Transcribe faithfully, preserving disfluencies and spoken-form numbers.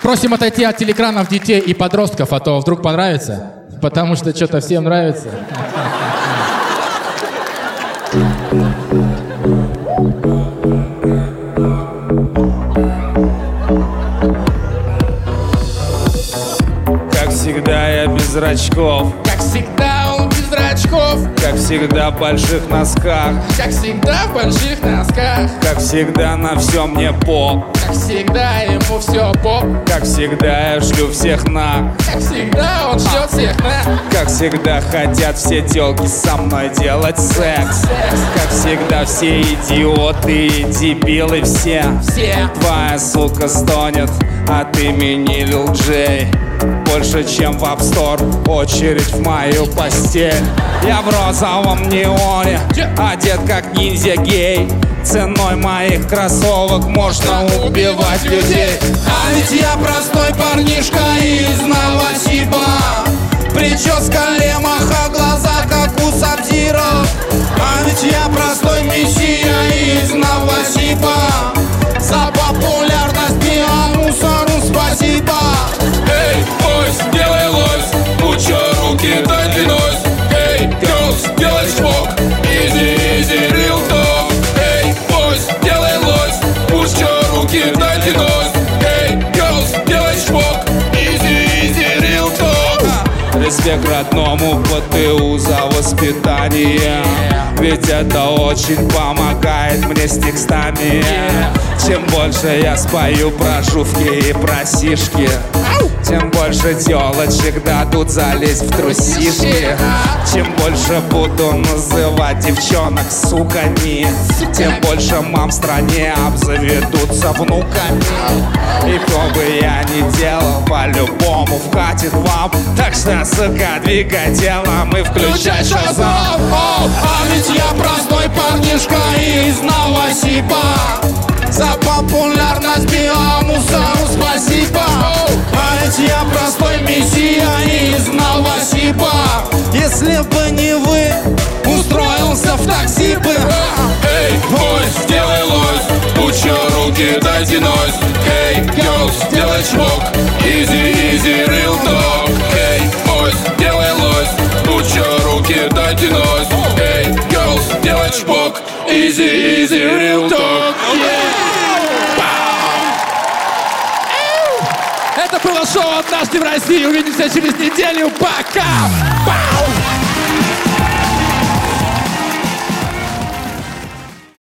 Просим отойти от телекранов детей и подростков, а то вдруг понравится. Потому что что-то всем нравится. Как всегда я без зрачков. Как всегда он без зрачков. Как всегда в больших носках. Как всегда в больших носках. Как всегда на все мне поп. Как всегда ему все поп. Как всегда я шлю всех на. Как всегда он шлет всех на. Как всегда хотят все тёлки со мной делать секс. Как всегда все идиоты и дебилы все. Все. Твоя сука стонет от имени Лил Джей. Больше, чем в App Store, очередь в мою постель. Я в розовом неоне, одет как ниндзя-гей. Ценой моих кроссовок можно убивать людей. А ведь я простой парнишка из Новосиба. Прическа лемаха, глаза как у Сабзиро. А ведь я простой мессия из Новосиба. За популярность биомусору спасибо. Эй, бойс, делай лось, ну чё, руки дай клянусь. Эй, girls, делай шмок, easy, easy, real talk. Эй, бойс, делай лось, ну чё, руки дай клянусь. Эй, girls, делай шмок, easy, easy, real talk. Респект родному ПТУ за воспитание. Ведь это очень помогает мне с текстами. Чем больше я спою про жувки и про сишки, тем больше телочек дадут залезть в трусишки. Чем больше буду называть девчонок суками, тем больше мам в стране обзаведутся внуками. И кто бы я ни делал, по-любому вкатит вам. Так что, сука, двигай телом и включай шазам. А ведь я простой парнишка из Новосиба. За популярность биомусору спасибо. А ведь я простой мессия из Новосиба. Если бы не вы, устроился в такси бы. Эй, бойс, делай лось, ну чё, руки дайте нось. Эй, girls, делай чмок, easy, easy, real talk. Эй, бойс, делай лось, ну чё, руки дайте нось. Эй, girls, делай чмок, easy, easy, real talk. Это было шоу «Однажды в России». Увидимся через неделю. Пока! Пока!